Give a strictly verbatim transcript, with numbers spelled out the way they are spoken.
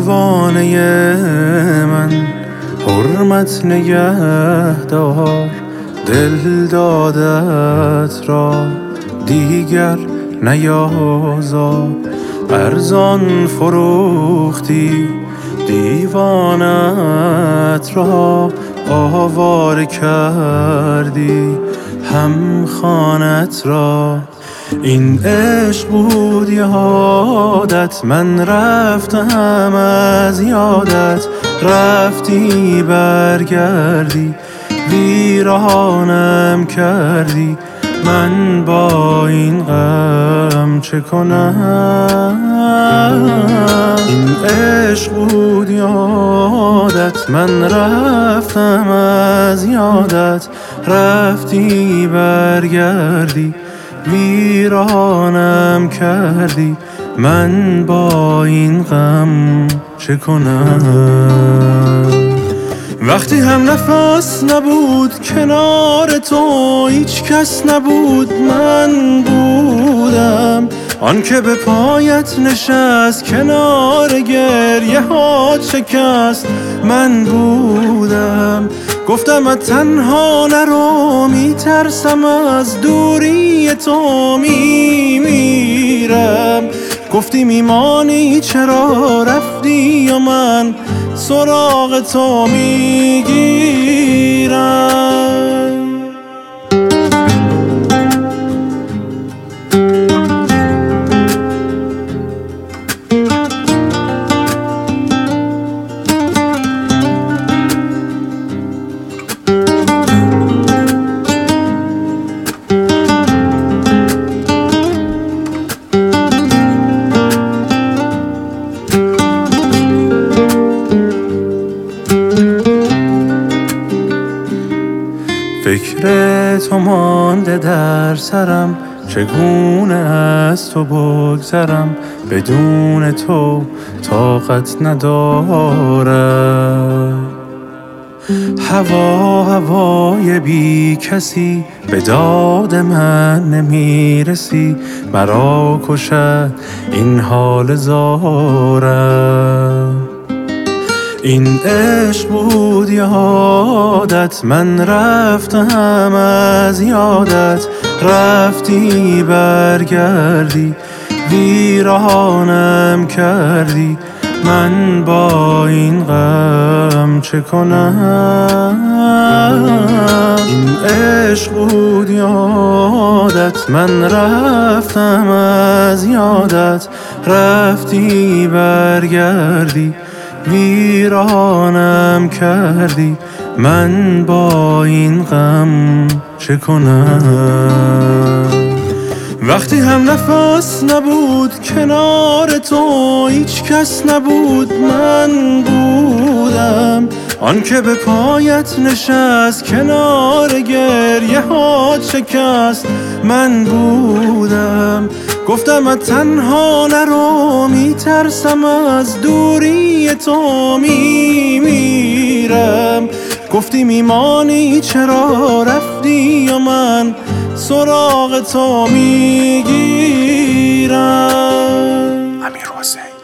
پروانه من حرمت نگه دار، دل دادت را دیگر نیازار. ارزان فروختی دیوانت را، آواره کردی هم خانت را. این عشق بود یادت، من رفتم از یادت. رفتی برگردی ویرانم کردی، من با این غم چه کنم؟ این عشق بود یادت، من رفتم از یادت. رفتی برگردی ویرانم کردی، من با این غم چه کنم؟ وقتی هم نفس نبود کنار تو، هیچ کس نبود من بودم. آن که به پایت نشست کنار گریه ها شکست، من بودم. گفتم از تنها نرو، میترسم از دوری تو میمیرم. گفتی میمانی چرا رفتی و من سراغ تو میگیرم. فکر تو مانده در سرم، چگونه از تو بگذرم؟ بدون تو طاقت ندارم. هوا هوای بی کسی، به داد من نمیرسی. مرا کشد این حال زارم. این عشق بود یادت، من رفتم از یادت. رفتی برگردی ویرانم کردی، من با این غم چه کنم؟ این عشق بود یادت، من رفتم از یادت. رفتی برگردی ویرانم کردی، من با این غم چه کنم؟ وقتی هم نفس نبود کنار تو، هیچ کس نبود من بودم. آن که به پایت نشست کنار گریه ها شکست، من بودم. گفتم از تنها نرو، میترسم از دوری تو میمیرم. گفتی میمانی چرا رفتی و من سراغ تو میگیرم. امیر حسین.